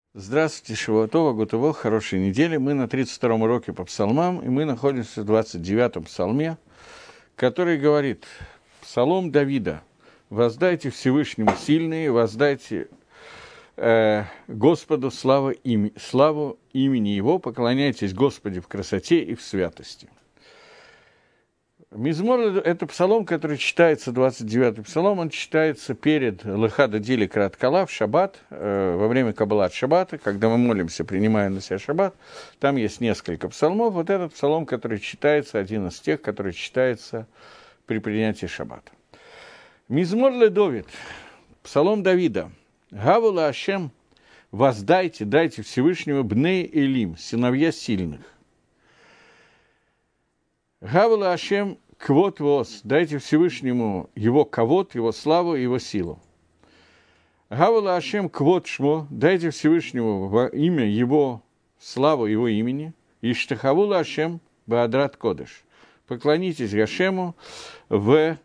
Здравствуйте, Шавуатова, Гутово, хорошей недели. Мы на 32-м уроке по псалмам, и мы находимся в 29-м псалме, который говорит: «Псалом Давида, воздайте Всевышнему сильные, воздайте Господу славу имени Его, поклоняйтесь Господе в красоте и в святости». Мизмор – это псалом, который читается, 29-й псалом, он читается перед Лехада Дили Краткала в шаббат, во время Каббалат шаббата, когда мы молимся, принимая на себя шаббат. Там есть несколько псалмов. Вот этот псалом, который читается, один из тех, который читается при принятии шаббата. Мизмор ле-Довид, псалом Давида. «Гавула Ашем, воздайте, дайте Всевышнему бней Элим, сыновья сильных». Гавула Ашем квот вос, дайте Всевышнему его кавот, его славу и его силу. Гавула Ашем квот шмо, дайте Всевышнему во имя его славу его имени. И штахавула Ашем баадрат кодеш. Поклонитесь Гашему в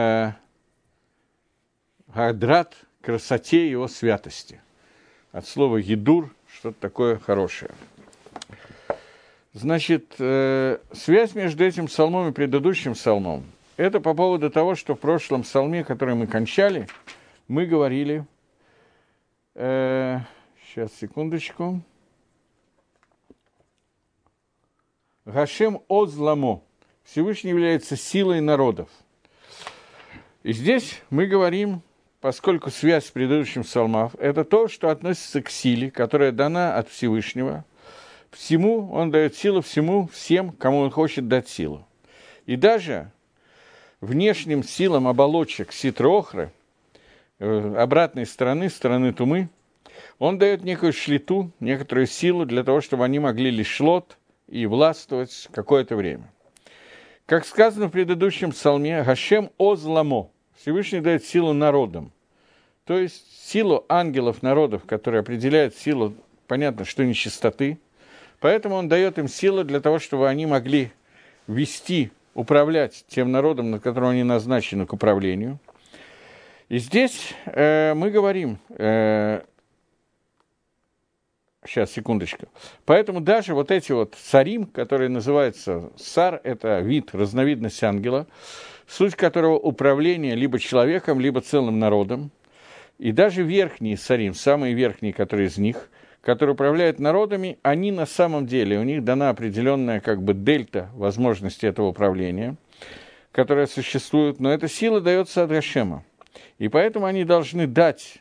адрат, красоте его святости. От слова едур, что-то такое хорошее. Значит, связь между этим псалмом и предыдущим псалмом – это по поводу того, что в прошлом псалме, который мы кончали, мы говорили… сейчас, секундочку. «Гашем озламо» – Всевышний является силой народов. И здесь мы говорим, поскольку связь с предыдущим псалмом – это то, что относится к силе, которая дана от Всевышнего. Всему он дает силу, всем, кому он хочет дать силу. И даже внешним силам оболочек ситро-охры, обратной стороны тумы, он дает некую шлиту, некоторую силу для того, чтобы они могли лишлот и властвовать какое-то время. Как сказано в предыдущем псалме, «Гашем озламо» – Всевышний дает силу народам, то есть силу ангелов народов, которые определяют силу, понятно, что нечистоты. Поэтому он дает им силу для того, чтобы они могли вести, управлять тем народом, на котором они назначены к управлению. И здесь мы говорим… сейчас, секундочку. Поэтому даже вот эти вот царим, которые называются сар, это вид, разновидность ангела, суть которого управление либо человеком, либо целым народом. И даже верхние царим, самые верхние, которые из них – которые управляют народами, они на самом деле, у них дана определенная как бы дельта возможности этого управления, которая существует, но эта сила дается от Гашема. И поэтому они должны дать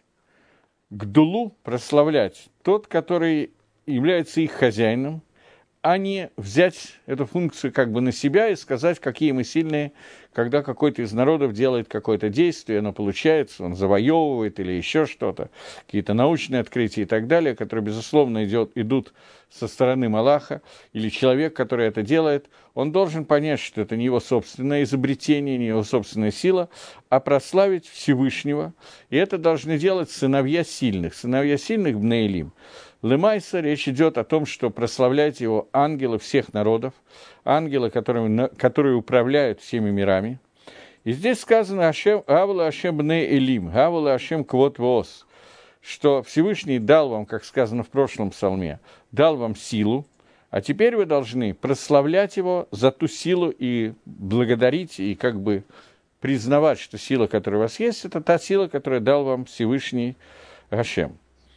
гдулу, прославлять тот, который является их хозяином, а не взять эту функцию как бы на себя и сказать, какие мы сильные, когда какой-то из народов делает какое-то действие, оно получается, он завоевывает или еще что-то, какие-то научные открытия и так далее, которые, безусловно, идут со стороны Малаха, или человек, который это делает, он должен понять, что это не его собственное изобретение, не его собственная сила, а прославить Всевышнего, и это должны делать сыновья сильных Бней Элим. Лемайса речь идет о том, что прославлять его ангелы всех народов, ангелы, которые управляют всеми мирами. И здесь сказано «Гавула Ашем бней Элим», «Гавула Ашем квот вос», что Всевышний дал вам, как сказано в прошлом псалме, дал вам силу, а теперь вы должны прославлять его за ту силу и благодарить, и как бы признавать, что сила, которая у вас есть, это та сила, которую дал вам Всевышний Ашем.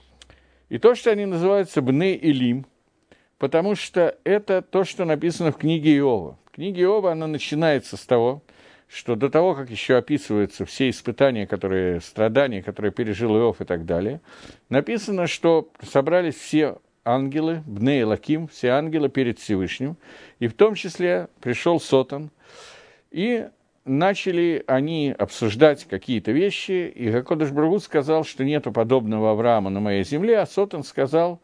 И то, что они называются Бней Элим, потому что это то, что написано в книге Иова. В книге Иова она начинается с того, что до того, как еще описываются все испытания, страдания, которые пережил Иов и так далее, написано, что собрались все ангелы, Бней Элоким, все ангелы перед Всевышним, и в том числе пришел Сотан, и начали они обсуждать какие-то вещи, и Акодыш Барух Ху сказал, что нету подобного Авраама на моей земле, а Сотан сказал,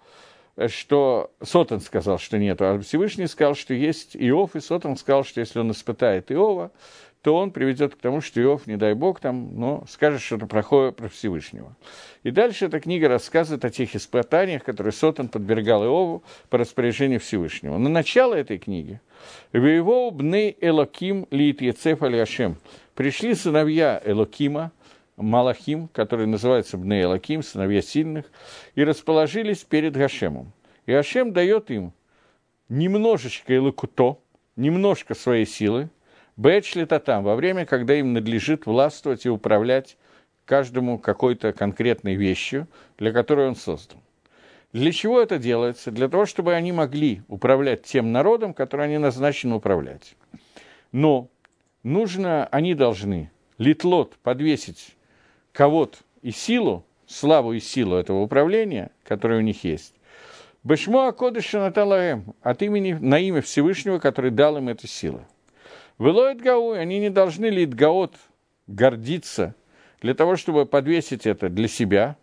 что нету, а Всевышний сказал, что есть Иов, и Сотан сказал, что если он испытает Иова, то он приведет к тому, что Иов, не дай Бог, скажет что-то плохое про Всевышнего. И дальше эта книга рассказывает о тех испытаниях, которые Сотан подвергал Иову по распоряжению Всевышнего. Но начало этой книги «Веевоу бней Элоким лиит Ецеф аль Ашем» пришли сыновья Элокима, Малахим, которые называются Бней Элоким, сыновья сильных, и расположились перед Гашемом. И Гашем дает им немножечко элокуто, немножко своей силы, бэчлитатам, во время, когда им надлежит властвовать и управлять каждому какой-то конкретной вещью, для которой он создан. Для чего это делается? Для того, чтобы они могли управлять тем народом, который они назначены управлять. Но они должны литлот подвесить кого-то и силу, славу и силу этого управления, которое у них есть, Бешмо Акодыша Наталаэм, на имя Всевышнего, который дал им эту силу. Вылоет Гау, они не должны литгаот гордиться для того, чтобы подвесить это для себя,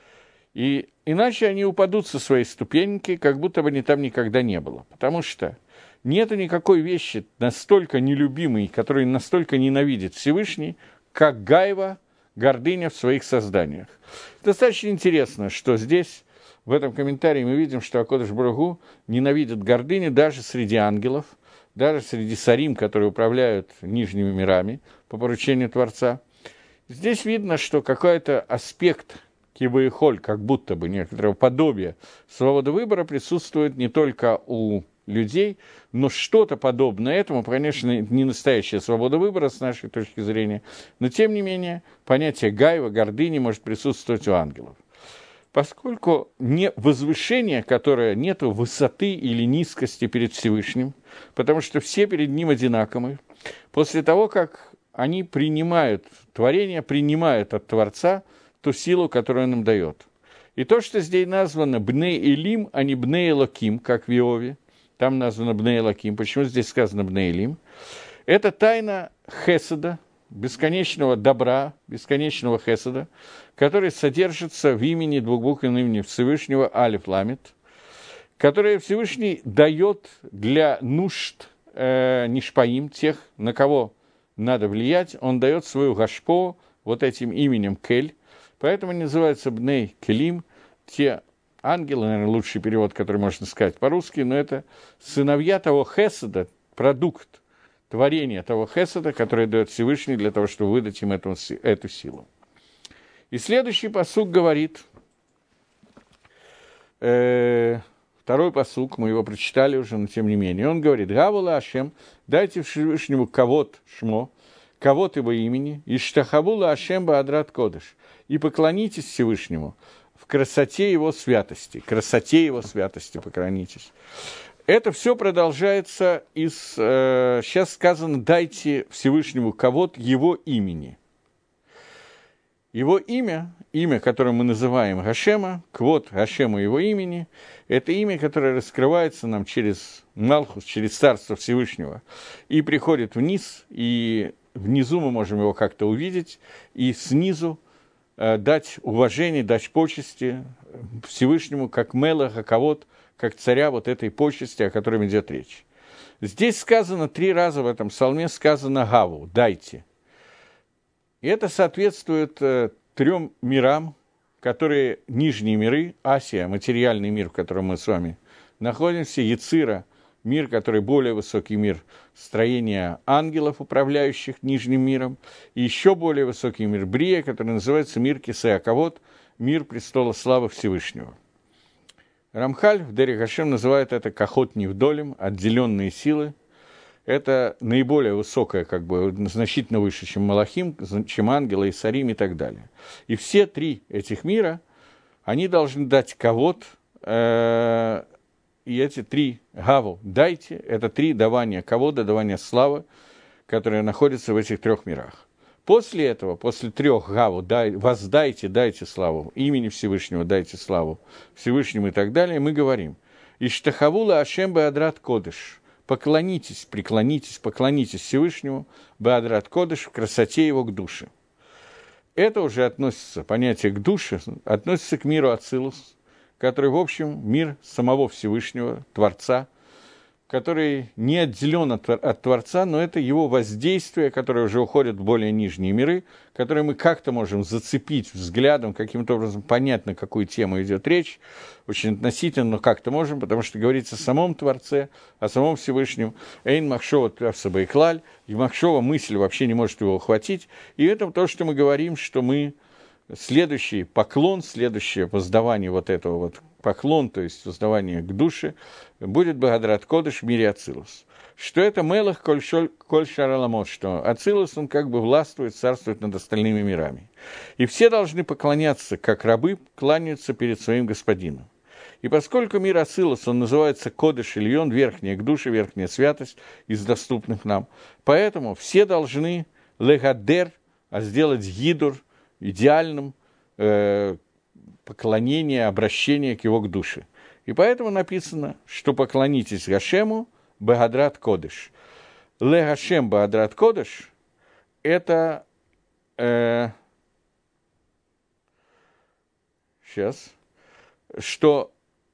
и иначе они упадут со своей ступеньки, как будто бы они там никогда не было. Потому что нет никакой вещи настолько нелюбимой, которую настолько ненавидит Всевышний, как гайва, гордыня в своих созданиях. Достаточно интересно, что здесь, в этом комментарии, мы видим, что Акодыш Барух Ху ненавидит гордыню даже среди ангелов, даже среди сарим, которые управляют нижними мирами по поручению Творца. Здесь видно, что какой-то аспект кибаихоль, как будто бы некоторого подобия свободы выбора присутствует не только у людей, но что-то подобное этому, конечно, не настоящая свобода выбора с нашей точки зрения, но тем не менее понятие гайва, гордыни может присутствовать у ангелов. Поскольку не возвышение, которое нет высоты или низкости перед Всевышним, потому что все перед ним одинаковы, после того, как они принимают, творение принимает от Творца ту силу, которую он им дает. И то, что здесь названо Бней Элим, а не Бней Элоким, как в Иове, там названо Бней Элоким, почему здесь сказано Бней Элим, это тайна Хеседа, бесконечного добра, бесконечного хеседа, который содержится в имени, двухбуквенном имени Всевышнего Алеф Ламет, которое Всевышний дает для нужд нишпаим, тех, на кого надо влиять, он дает свою гашпо вот этим именем Кель, поэтому они называются Бней Келим, те ангелы, наверное, лучший перевод, который можно сказать по-русски, но это сыновья того хеседа, продукт творение того хеседа, которое дает Всевышний для того, чтобы выдать им эту силу. И следующий пасук говорит, второй пасук, мы его прочитали уже, но тем не менее, он говорит, «Гавула Ашем, дайте Всевышнему кавод шмо, кавод его имени, и штахавула Ашем баадрат кодыш, и поклонитесь Всевышнему в красоте его святости поклонитесь». Это все продолжается сейчас сказано, дайте Всевышнему кавод его имени. Его имя, которое мы называем Гашема, квот Гашема его имени, это имя, которое раскрывается нам через Малхус, через Царство Всевышнего, и приходит вниз, и внизу мы можем его как-то увидеть, и снизу дать уважение, дать почести Всевышнему, как Мелаха, кавод, как царя вот этой почести, о которой идет речь. Здесь сказано 3 раза в этом псалме, сказано «гаву», «дайте». И это соответствует 3 мирам, которые нижние миры, Асия, материальный мир, в котором мы с вами находимся, Яцира, мир, который более высокий мир, строения ангелов, управляющих нижним миром, и еще более высокий мир Брия, который называется мир Кисея-Кавод, мир престола славы Всевышнего. Рамхаль в Дере Гашем называет это «кахот невдолем», отделенные силы. Это наиболее высокое, значительно выше, чем Малахим, чем ангелы, и Сарим и так далее. И все 3 этих мира, они должны дать кавод, и эти 3 гаву дайте, это 3 давания кавода, давания славы, которые находятся в этих 3 мирах. После этого, после 3 гаву, воздайте, дайте славу, имени Всевышнего дайте славу Всевышнему и так далее, мы говорим, «Иштахавула Ашем баадрат кодыш», поклонитесь Всевышнему, баадрат кодыш, в красоте его к душе. Это уже относится, понятие к душе, относится к миру Ацилус, который, в общем, мир самого Всевышнего, Творца, который не отделен от Творца, но это его воздействие, которое уже уходит в более нижние миры, которые мы как-то можем зацепить взглядом, каким-то образом понять, на какую тему идет речь, очень относительно, но как-то можем, потому что говорится о самом Творце, о самом Всевышнем. Эйн Махшова Твявсаба и Клаль, и Махшова мысль вообще не может его ухватить, и это то, что мы говорим, что мы следующий поклон, следующее воздавание вот этого вот поклон, то есть воздавание к душе, будет Багадрат Кодыш в мире Ацилус. Что это Мелах Коль Шараламот, что Ацилус, он как бы властвует, царствует над остальными мирами. И все должны поклоняться, как рабы кланяются перед своим господином. И поскольку мир Ацилус, он называется Кодыш Ильон, верхняя к душе, верхняя святость из доступных нам, поэтому все должны легадер, сделать гидур идеальным, поклонение, обращение к его к душе. И поэтому написано, что поклонитесь Гашему Багадрат Кодыш. Ле Гашем Багадрат Кодыш – это что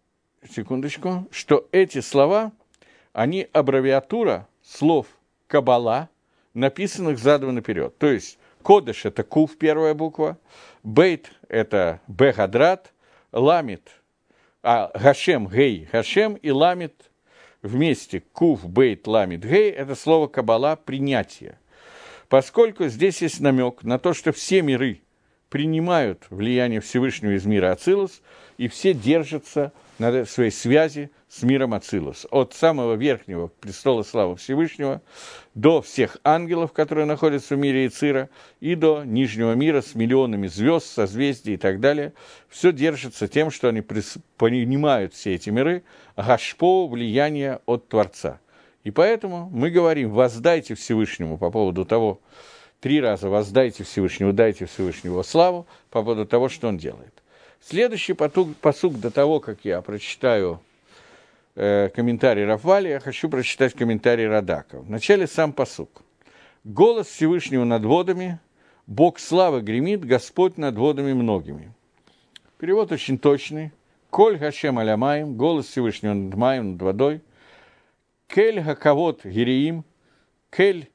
эти слова, они аббревиатура слов Каббала, написанных задом наперед. То есть Кодыш – это Кув, первая буква, Бейт – это Бехадрат, Ламит, Гашем, Гей, Гашем и Ламит вместе, Кув, Бейт, Ламит, Гей – это слово Каббала – принятие. Поскольку здесь есть намек на то, что все миры принимают влияние Всевышнего из мира Ацилус, и все держатся на своей связи с миром Ацилус. От самого верхнего престола славы Всевышнего до всех ангелов, которые находятся в мире Ицира, и до нижнего мира с миллионами звезд, созвездий и так далее. Все держится тем, что они принимают все эти миры, гашпо, влияние от Творца. И поэтому мы говорим, воздайте Всевышнему по поводу того, 3 раза воздайте Всевышнему, дайте Всевышнему славу по поводу того, что он делает. Следующий пасук до того, как я прочитаю комментарий Рафвали, я хочу прочитать комментарий Радака. Вначале сам пасук. «Голос Всевышнего над водами, Бог славы гремит, Господь над водами многими». Перевод очень точный. «Коль Гашем аля маим», голос Всевышнего над маем, над водой. «Кель хакавод гиреим», «Кель»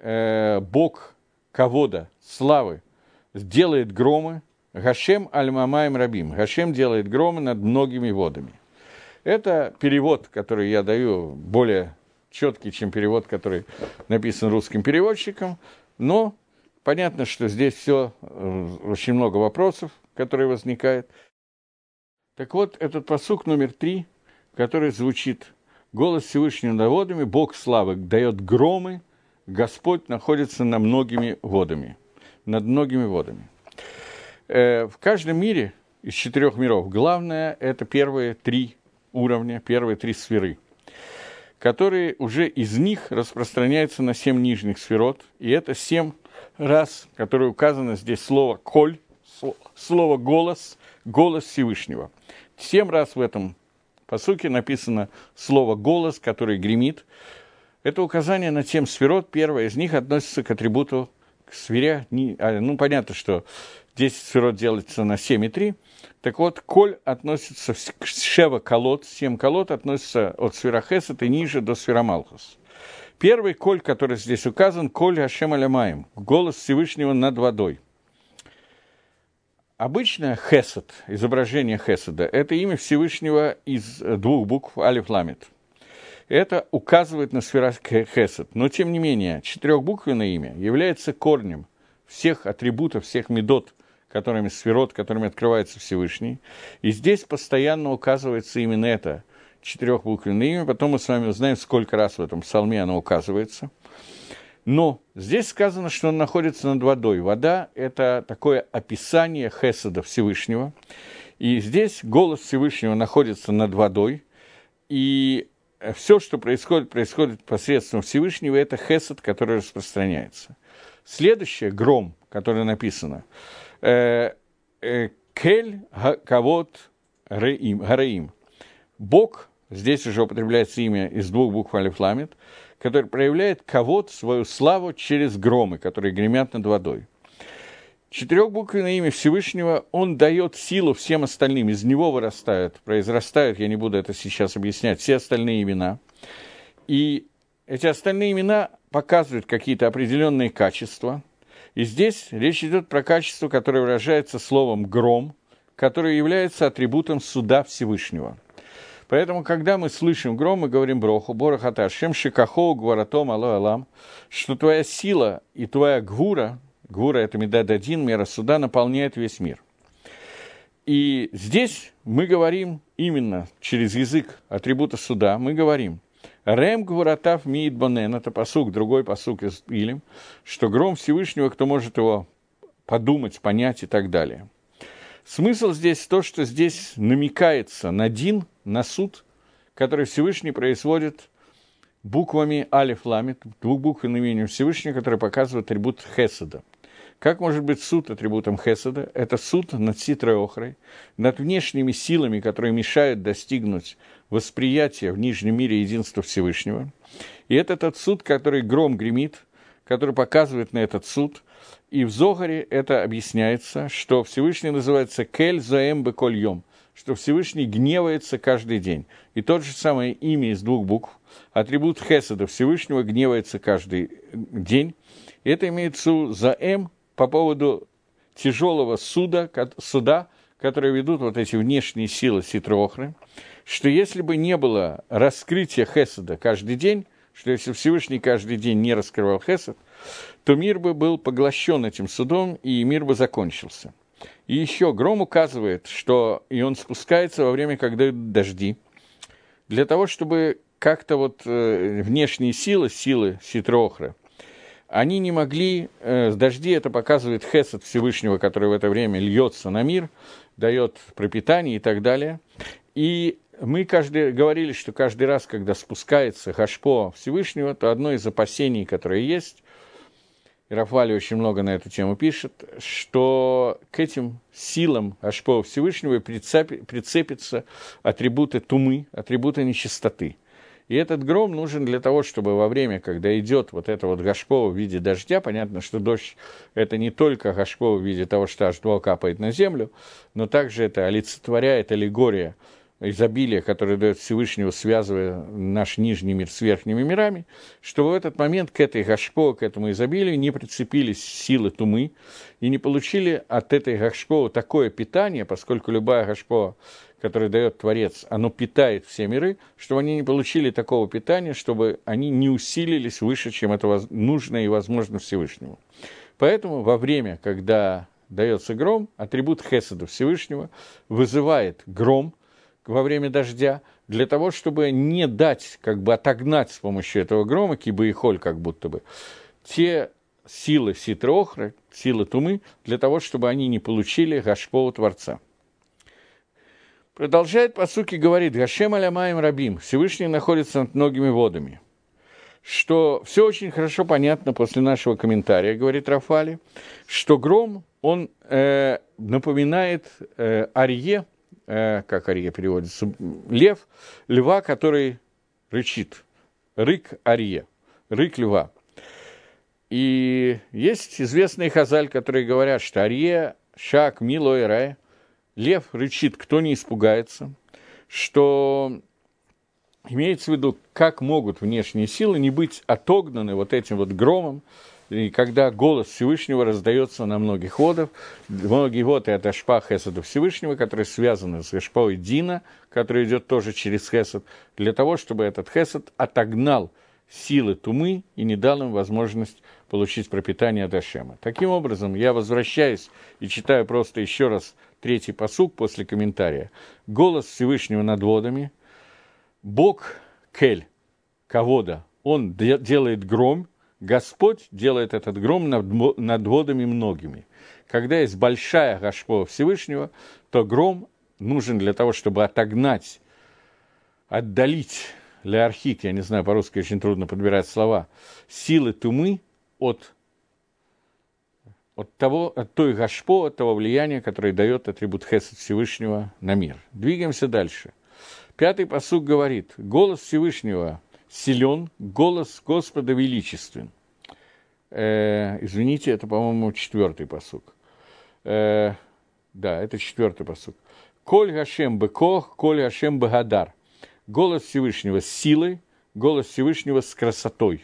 Бог кавода, славы, делает громы, Гашем аль-мамаем рабим. Гашем делает громы над многими водами. Это перевод, который я даю, более четкий, чем перевод, который написан русским переводчиком. Но понятно, что здесь все очень много вопросов, которые возникают. Так вот, этот пасук номер 3, который звучит: «Голос Всевышнего над водами, Бог славы дает громы, Господь находится над многими водами». Над многими водами. В каждом мире из 4 миров главное – это первые 3 уровня, первые 3 сферы, которые уже из них распространяются на 7 нижних сферот. И это 7 раз, которые указано здесь слово «коль», слово «голос», «голос Всевышнего». 7 раз в этом пасуке написано слово «голос», который гремит. Это указание на 7 сферот. Первая из них относится к атрибуту, к сфере. Ну, понятно, что 10 сферот делится на 7,3. Так вот, коль относится к шева колод, 7 колод относится от сфера Хесед и ниже до сфера Малхус. Первый коль, который здесь указан, коль Гашем аля маим, голос Всевышнего над водой. Обычно Хесед, изображение Хеседа, это имя Всевышнего из 2 букв Алиф Ламит. Это указывает на сфера Хесед. Но, тем не менее, 4-буквенное имя является корнем всех атрибутов, всех медот, которыми сферот, которыми открывается Всевышний. И здесь постоянно указывается именно это 4-буквенное имя. Потом мы с вами узнаем, сколько раз в этом псалме оно указывается. Но здесь сказано, что он находится над водой. Вода – это такое описание Хеседа Всевышнего. И здесь голос Всевышнего находится над водой. И все, что происходит посредством Всевышнего, это хесед, который распространяется. Следующее, гром, которое написано. Кель кавод гараим. Бог, здесь уже употребляется имя из 2 букв Алиф Ламит, который проявляет кавод, свою славу через громы, которые гремят над водой. 4-буквенное имя Всевышнего, он дает силу всем остальным, из него произрастают, я не буду это сейчас объяснять, все остальные имена. И эти остальные имена показывают какие-то определенные качества. И здесь речь идет про качество, которое выражается словом «гром», которое является атрибутом суда Всевышнего. Поэтому, когда мы слышим гром, мы говорим броху, борохата, шем шикахоу, гваратом, алло алам, что твоя сила и твоя гвура, гвура – это медад один, мера суда, наполняет весь мир. И здесь мы говорим именно через язык атрибута суда, мы говорим «Рем гвуратав миит бонен», это пасук, другой пасук из Илим, что гром Всевышнего, кто может его подумать, понять и так далее. Смысл здесь то, что здесь намекается на дин, на суд, который Всевышний производит буквами алиф ламит, двухбуквенным именем Всевышнего, который показывает атрибут хеседа. Как может быть суд атрибутом хеседа? Это суд над ситрой охрой, над внешними силами, которые мешают достигнуть восприятия в нижнем мире единства Всевышнего. И это тот суд, который гром гремит, который показывает на этот суд. И в Зогаре это объясняется, что Всевышний называется «кель зоэм беколь йом», что Всевышний гневается каждый день. И тот же самое имя из двух букв, атрибут хеседа Всевышнего, гневается каждый день. И это имеется зоэм по поводу тяжелого суда, которые ведут вот эти внешние силы ситрохры, что если бы не было раскрытия хеседа каждый день, что если Всевышний каждый день не раскрывал хесед, то мир бы был поглощен этим судом, и мир бы закончился. И еще гром указывает, что и он спускается во время, когда идут дожди, для того, чтобы как-то вот внешние силы ситрохры, они не могли, дожди это показывает хесед Всевышнего, который в это время льется на мир, дает пропитание и так далее. И мы говорили, что каждый раз, когда спускается хашпо Всевышнего, то одно из опасений, которое есть, и Рафали очень много на эту тему пишет, что к этим силам хашпо Всевышнего прицепятся атрибуты тумы, атрибуты нечистоты. И этот гром нужен для того, чтобы во время, когда идет вот это вот гашпо в виде дождя, понятно, что дождь – это не только гашпо в виде того, что H2 капает на землю, но также это олицетворяет аллегория изобилия, которое дает Всевышнего, связывая наш нижний мир с верхними мирами, чтобы в этот момент к этой гашпо, к этому изобилию не прицепились силы тумы и не получили от этой гашпо такое питание, поскольку любая гашпо, которое дает Творец, оно питает все миры, чтобы они не получили такого питания, чтобы они не усилились выше, чем это нужно и возможно Всевышнему. Поэтому во время, когда дается гром, атрибут хеседа Всевышнего вызывает гром во время дождя, для того, чтобы не дать, как бы отогнать с помощью этого грома, киба и холь, как будто бы, те силы ситрохры, силы тумы, для того, чтобы они не получили гашпо у Творца. Продолжает пасук и говорит: «Гашем алямаем рабим», Всевышний находится над многими водами. Что все очень хорошо понятно после нашего комментария, говорит Рафали, что гром, он напоминает арье, как арье переводится, льва, который рычит, рык арье, рык льва. И есть известные хазаль, которые говорят, что арье, шак, мило и рай, лев рычит, кто не испугается, что имеется в виду, как могут внешние силы не быть отогнаны вот этим вот громом, и когда голос Всевышнего раздается на многих водах, многие воды – это шпа хеседа Всевышнего, которые связаны с шпой Дина, который идет тоже через хесед, для того, чтобы этот хесед отогнал силы тумы и не дал им возможность получить пропитание от Ашема. Таким образом, я возвращаюсь и читаю просто еще раз третий пасук после комментария. Голос Всевышнего над водами, Бог Кель, Кавода, он делает гром, Господь делает этот гром над водами многими. Когда есть большая гашпо Всевышнего, то гром нужен для того, чтобы отогнать, отдалить, леархик, я не знаю, по-русски очень трудно подбирать слова, силы тумы от той гашпо, от того влияния, которое дает атрибут хесед Всевышнего на мир. Двигаемся дальше. Пятый пасук говорит: голос Всевышнего силен, голос Господа величествен. Извините, это, по-моему, четвертый пасук. Да, это четвертый пасук. Коль Гашем бекох, коль Гашем бегадар. Голос Всевышнего с силой, голос Всевышнего с красотой.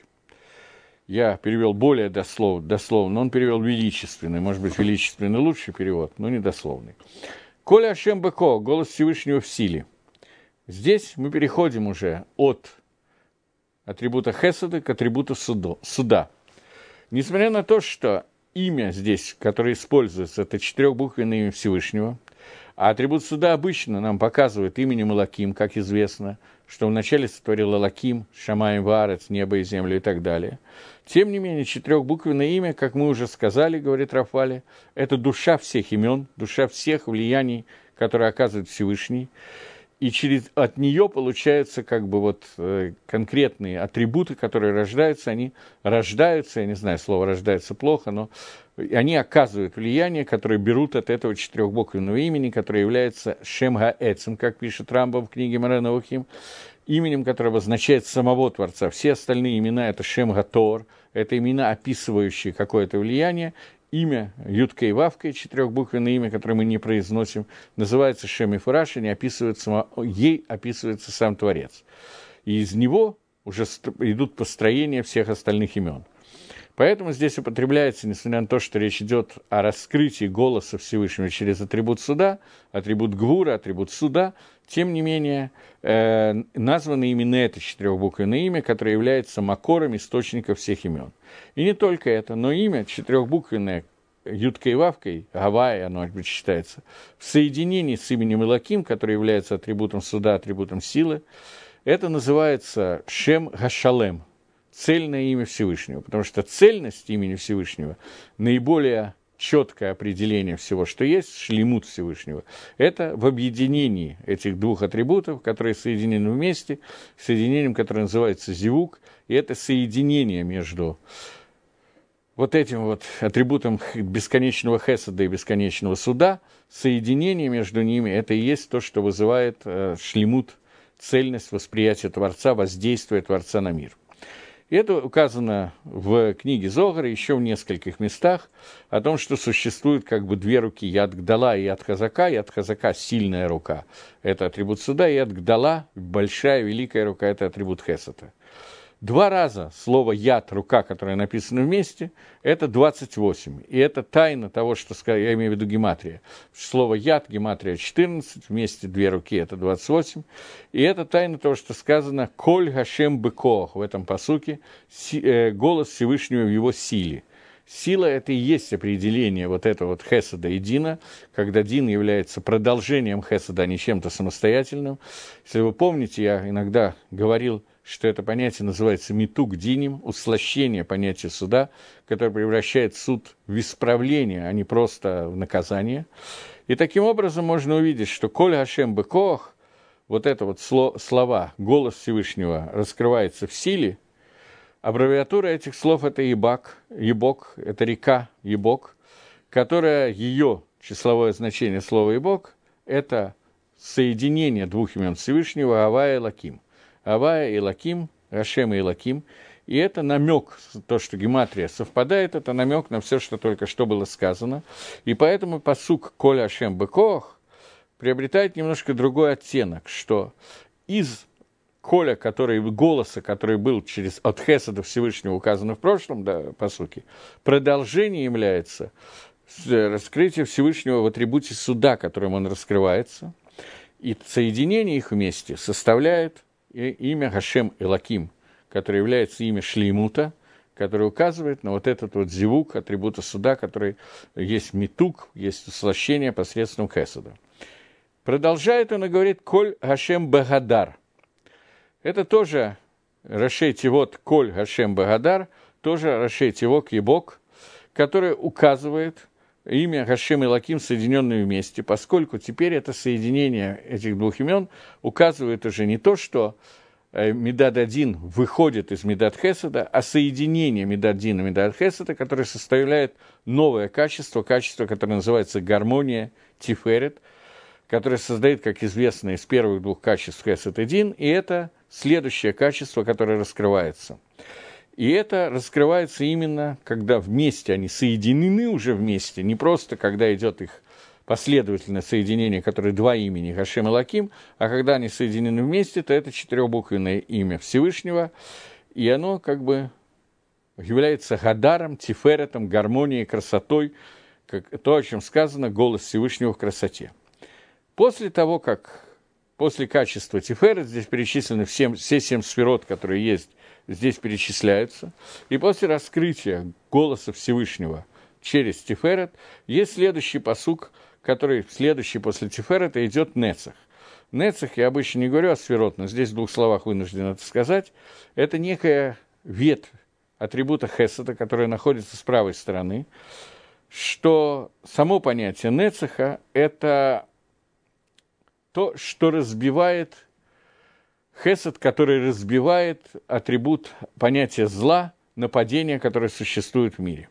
Я перевел более дословно, но он перевел величественный. Может быть, величественный лучший перевод, но не дословный. Коля Ашем Беко, голос Всевышнего в силе. Здесь мы переходим уже от атрибута Хеседа к атрибуту суда. Несмотря на то, что имя здесь, которое используется, это четырехбуквенное имя Всевышнего, а атрибут суда обычно нам показывает именем Элоким, как известно, что вначале сотворил Элоким, Шамаим Ваарец, небо и землю и так далее. Тем не менее, четырехбуквенное имя, как мы уже сказали, говорит Рафали, это душа всех имен, душа всех влияний, которые оказывает Всевышний. И от нее получаются как бы вот конкретные атрибуты, которые рождаются, они рождаются, я не знаю, слово «рождается» плохо, но они оказывают влияние, которое берут от этого четырехбуквенного имени, которое является Шем Гаэцем, как пишет Рамбам в книге Морeh Неvuchим, именем, которое обозначает самого Творца. Все остальные имена – это Шем Гатор, это имена, описывающие какое-то влияние. Имя Юткой и Вавкой, четырехбуквенное имя, которое мы не произносим, называется Шем Мифураш, и ей описывается сам Творец. И из него уже идут построения всех остальных имен. Поэтому здесь употребляется, несмотря на то, что речь идет о раскрытии голоса Всевышнего через атрибут суда, атрибут гвура, атрибут суда, тем не менее, названо именно это четырехбуквенное имя, которое является макором, источником всех имен. И не только это, но имя четырехбуквенное Юткой и Вавкой, Гавайя, оно считается, в соединении с именем Элоким, которое является атрибутом суда, атрибутом силы, это называется Шем Гашалем, цельное имя Всевышнего, потому что цельность имени Всевышнего, наиболее четкое определение всего, что есть, шлемут Всевышнего, это в объединении этих двух атрибутов, которые соединены вместе, соединением, которое называется зивук, и это соединение между вот этим вот атрибутом бесконечного хеседа и бесконечного суда, соединение между ними, это и есть то, что вызывает шлемут, цельность восприятия Творца, воздействия Творца на мир. И это указано в книге Зогара, еще в нескольких местах, о том, что существует как бы две руки, Яд Гдала и Яд Хазака. Яд Хазака – сильная рука, это атрибут суда, и Яд Гдала – большая, великая рука, это атрибут Хесета. Два раза слово «яд», рука, которая написана вместе, это 28. И это тайна того, что я имею в виду гематрия. Слово «яд», гематрия 14, вместе две руки, это 28. И это тайна того, что сказано «Коль Гашем Бекоах» в этом пасуке, голос Всевышнего в его силе. Сила – это и есть определение вот этого вот хеседа и дина, когда дин является продолжением хеседа, а не чем-то самостоятельным. Если вы помните, я иногда говорил, что это понятие называется митук диним, услощение понятия суда, которое превращает суд в исправление, а не просто в наказание. И таким образом можно увидеть, что «Коль Гашем Бекоах», вот это вот слова, голос Всевышнего раскрывается в силе. Аббревиатура этих слов – это Ебак, Ебок, это река Ебок, которая, ее числовое значение слова Ебок – это соединение двух имен Всевышнего Гавайя и Элоким. Гавайя и Элоким, Гашем и Элоким, и это намек, то, что гематрия совпадает, это намек на все, что только что было сказано, и поэтому пасук «Коль Ашем Бекоах» приобретает немножко другой оттенок, что из Коля, голоса, который был от Хеседа Всевышнего указано в прошлом пасуке, продолжение является раскрытие Всевышнего в атрибуте суда, которым он раскрывается, и соединение их вместе составляет имя Гашем Элоким, которое является имя Шлеймута, которое указывает на вот этот вот зивук, атрибута суда, который есть митук, есть услощение посредством Хеседа. Продолжает он и говорит «Коль Гашем Багадар». Это тоже Рашей Тивот «Коль Гашем Багадар», тоже Рашей Тивот Ебок, который указывает имя Гашем и Элоким, соединенные вместе, поскольку теперь это соединение этих двух имен указывает уже не то, что Медад один выходит из Медад Хеседа, а соединение Медад Дина и Медад Хеседа, которое составляет новое качество, которое называется гармония Тиферет, которое создает, как известно, из первых двух качеств Хесед и Дин, и это следующее качество, которое раскрывается. И это раскрывается именно, когда вместе они соединены уже вместе, не просто когда идет их последовательное соединение, которое два имени, Гашем и Элоким, а когда они соединены вместе, то это четырехбуквенное имя Всевышнего, и оно как бы является Гадаром, Тиферетом, гармонией, красотой, как то, о чем сказано, голос Всевышнего в красоте. После того, как после качества Тиферет, здесь перечислены все 7 сферот, которые есть, здесь перечисляются, и после раскрытия голоса Всевышнего через Тиферет, есть следующий пасук, который следующий после Тиферета идет Нецах. Нецах, я обычно не говорю о сферот, но здесь в 2 словах вынужден это сказать, это некая ветвь атрибута Хесада, которая находится с правой стороны, что само понятие Нецаха – это то, что разбивает Хесад, который разбивает атрибут понятия зла, нападения, которое существует в мире.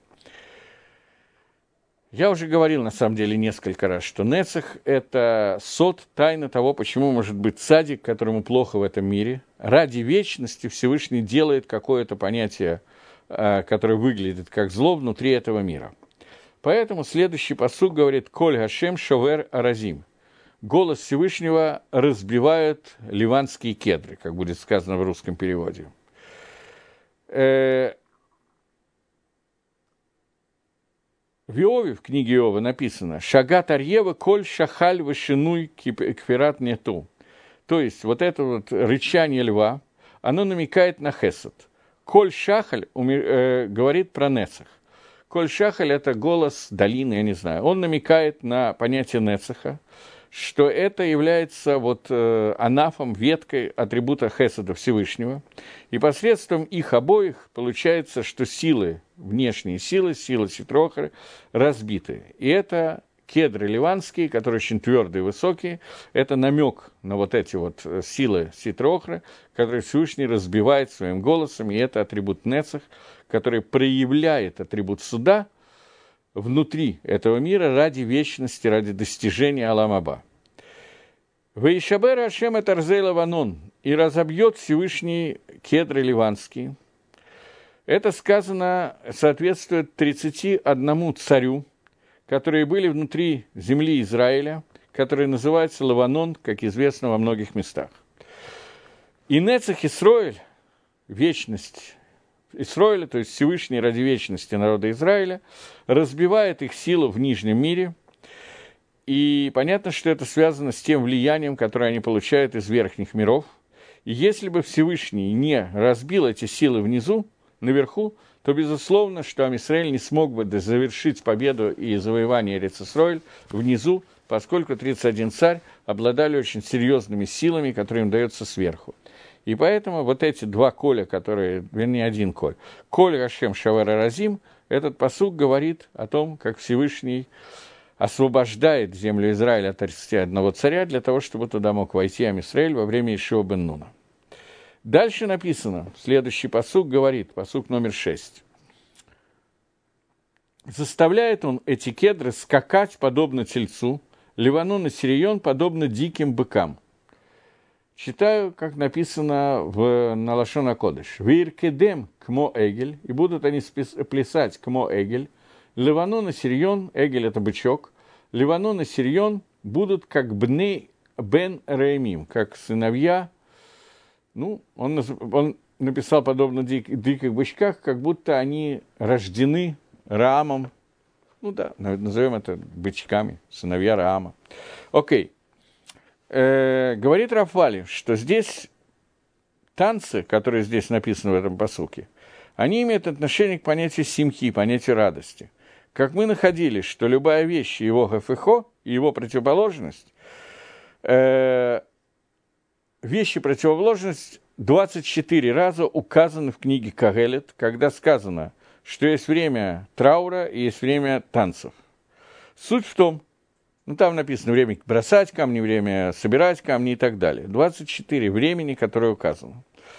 Я уже говорил, на самом деле, несколько раз, что Нецах – это сод, тайна того, почему может быть цадик, которому плохо в этом мире. Ради вечности Всевышний делает какое-то понятие, которое выглядит как зло внутри этого мира. Поэтому следующий пасук говорит «Коль Гашем шовер аразим». Голос Всевышнего разбивает ливанские кедры, как будет сказано в русском переводе. В Иове, в книге Иова написано «Шагат арьева коль шахаль вышинуй кферат нету». То есть вот это вот рычание льва, оно намекает на хесед. Коль шахаль говорит про Нецах. Коль шахаль – это голос долины, я не знаю. Он намекает на понятие Нецаха, что это является вот анафом, веткой атрибута Хеседа Всевышнего. И посредством их обоих получается, что силы, внешние силы, силы Ситрохры разбиты. И это кедры ливанские, которые очень твердые и высокие, это намек на вот эти вот силы Ситрохры, которые Всевышний разбивает своим голосом, и это атрибут Нецах, который проявляет атрибут суда внутри этого мира ради вечности, ради достижения Алам-Аба. «Ваишабер Ашем эт арзей Лаванон» и разобьет Всевышний кедры ливанские. Это сказано, соответствует 31 царю, которые были внутри земли Израиля, который называется Лаванон, как известно во многих местах. И Нецах Исроэль, вечность Исроэля, то есть Всевышний ради вечности народа Израиля, разбивает их силу в нижнем мире, и понятно, что это связано с тем влиянием, которое они получают из верхних миров. И если бы Всевышний не разбил эти силы внизу, наверху, то, безусловно, что Ам-Исраэль не смог бы завершить победу и завоевание Эрец-Исроэль внизу, поскольку 31 царь обладали очень серьезными силами, которые им даются сверху. И поэтому вот эти 2 коля, которые, вернее, 1 коль, коль Гашем шавер аразим, этот пасук говорит о том, как Всевышний освобождает землю Израиля от 31 царя для того, чтобы туда мог войти Ам-Исраэль во время Ишуа бен Нуна. Дальше написано, следующий пасук говорит, пасук номер 6. «Заставляет он эти кедры скакать, подобно тельцу, Ливанон и Сирион, подобно диким быкам». Читаю, как написано на Лашон а-Кодеш. «Виркедем кмо эгель», и будут они плясать кмо эгель, Ливанон и Сирион, эгель – это бычок, Ливанон и Сирион будут как бней бен Реемим, как сыновья. Ну, он написал подобно диких бычках, как будто они рождены Раамом. Ну да, назовем это бычками, сыновья Раама. Окей. Говорит Рав Вали, что здесь танцы, которые здесь написаны в этом пасуке, они имеют отношение к понятию симхи, понятию радости. Как мы находили, что любая вещь, его гафехо, его противоположность, вещи противоположность 24 раза указаны в книге Кагелет, когда сказано, что есть время траура и есть время танцев. Суть в том, там написано время бросать камни, время собирать камни и так далее. 24 времени, которое указано.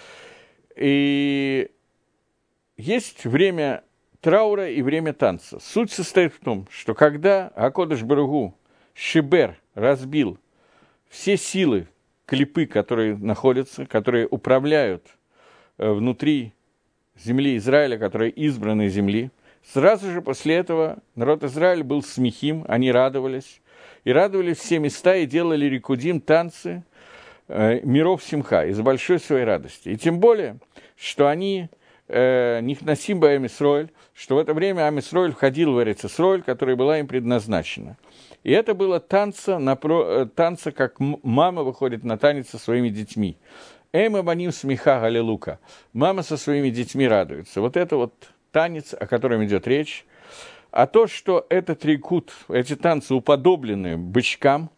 И есть время траура и время танца. Суть состоит в том, что когда Акодыш Баругу Шибер разбил все силы, клипы, которые находятся, которые управляют внутри земли Израиля, которые избраны земли, сразу же после этого народ Израиля был смехим, они радовались, и радовались все места, и делали рикудим, танцы, миров симха, из большой своей радости. И тем более, что они, нихнасим ба Ам Исроэль, что в это время Ам Исроэль входил в Эрец Исроэль, которая была им предназначена. И это было танца, как мама выходит на танец со своими детьми. Эм абаним смеха галилука. Мама со своими детьми радуется. Вот это вот танец, о котором идет речь. А то, что этот рикут, эти танцы уподоблены бычкам,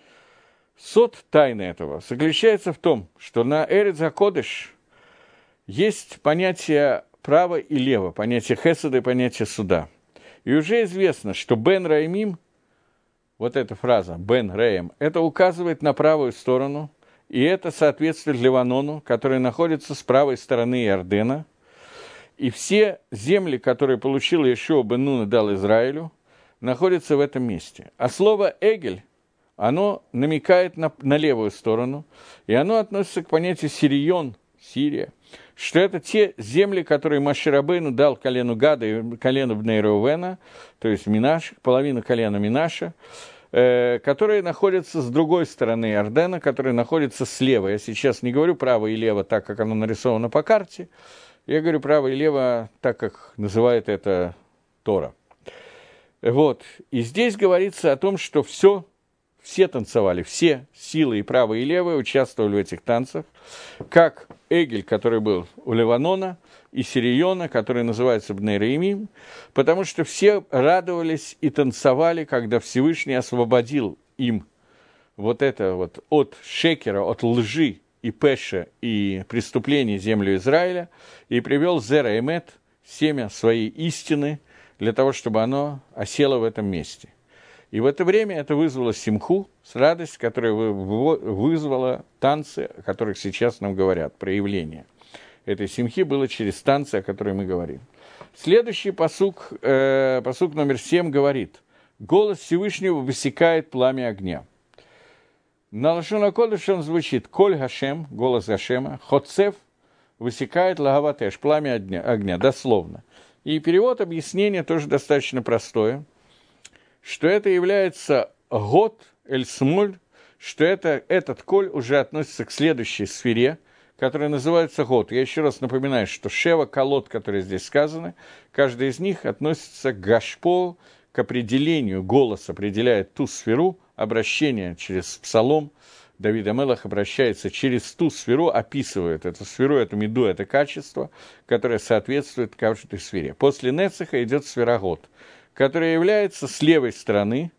сот тайны этого заключается в том, что на Эрец ха-Кодеш есть понятие право и лево, понятие хеседа и понятие суда. И уже известно, что бен раимим, вот эта фраза бен раим, это указывает на правую сторону, и это соответствует Ливанону, который находится с правой стороны Иордена. И все земли, которые получил Иешуа бен Нун и дал Израилю, находятся в этом месте. А слово «эгель», оно намекает на левую сторону, и оно относится к понятию «сирион», Сирия, что это те земли, которые Моше Рабейну дал колену Гада и колену Бней Реувена, то есть Минаш, половину колена Минаша, которые находятся с другой стороны Иордена, которые находятся слева. Я сейчас не говорю право и лево, так как оно нарисовано по карте, я говорю право и лево, так как называет это Тора. Вот. И здесь говорится о том, что все танцевали, все силы и правые и левые участвовали в этих танцах, как Эгель, который был у Ливанона, и Сириона, который называется Бней Раимим, потому что все радовались и танцевали, когда Всевышний освободил им вот это вот от шекера, от лжи и пеша, и преступлений землю Израиля, и привел Зера Эмет, семя своей истины, для того, чтобы оно осело в этом месте. И в это время это вызвало симху, радость, которая вызвала танцы, о которых сейчас нам говорят, проявление этой симхи было через танцы, о которых мы говорим. Следующий пасук, пасук номер 7 говорит: «Голос Всевышнего высекает пламя огня». На лашон ха-кодеш он звучит «Коль Гашем», голос Гашема, «Хоцев» высекает лагаватеш, пламя огня, дословно. И перевод, объяснение тоже достаточно простое, что это является год эль-смоль, что этот коль уже относится к следующей сфере, которая называется год. Я еще раз напоминаю, что шева колод, которые здесь сказаны, каждый из них относится к гашпо, к определению, голос определяет ту сферу, обращение через псалом, Давид ха-Мелех обращается через ту сферу, описывает эту сферу, эту миду, это качество, которое соответствует каждой сфере. После Нецеха идет сфера год, которая является с левой стороны,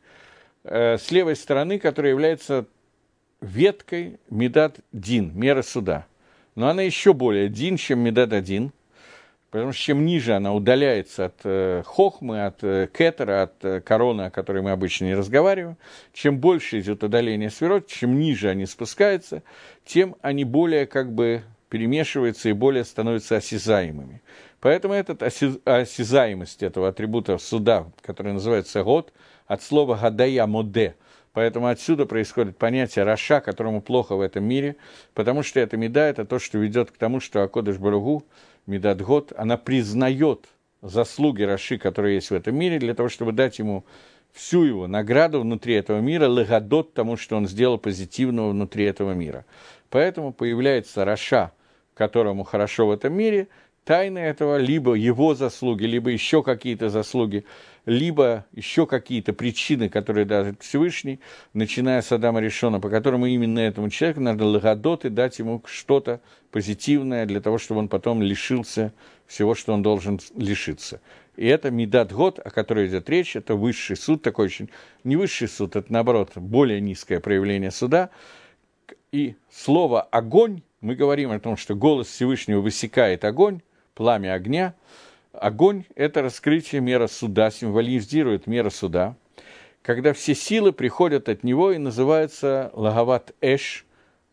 которая является веткой Медат Дин, меры суда. Но она еще более Дин, чем Медат Один, потому что чем ниже она удаляется от хохмы, от кетера, от короны, о которой мы обычно не разговариваем, чем больше идет удаление сферот, чем ниже они спускаются, тем они более как бы перемешиваются и более становятся осязаемыми. Поэтому осязаемость этого атрибута суда, который называется год, от слова гадая моде. Поэтому отсюда происходит понятие раша, которому плохо в этом мире, потому что эта меда – это то, что ведет к тому, что Акодеш Баругу, медат год, она признает заслуги раши, которые есть в этом мире, для того, чтобы дать ему всю его награду внутри этого мира, легадот тому, что он сделал позитивного внутри этого мира. Поэтому появляется раша, которому хорошо в этом мире, тайны этого, либо его заслуги, либо еще какие-то заслуги, либо еще какие-то причины, которые дает Всевышний, начиная с Адама Ришона, по которому именно этому человеку надо лагадот и дать ему что-то позитивное, для того, чтобы он потом лишился всего, что он должен лишиться. И это Медат Год, о которой идет речь, это высший суд, такой очень, не высший суд, это наоборот, более низкое проявление суда. И слово «огонь», мы говорим о том, что голос Всевышнего высекает огонь, пламя огня. Огонь – это раскрытие мера суда, символизирует мера суда, когда все силы приходят от него и называются лагават эш,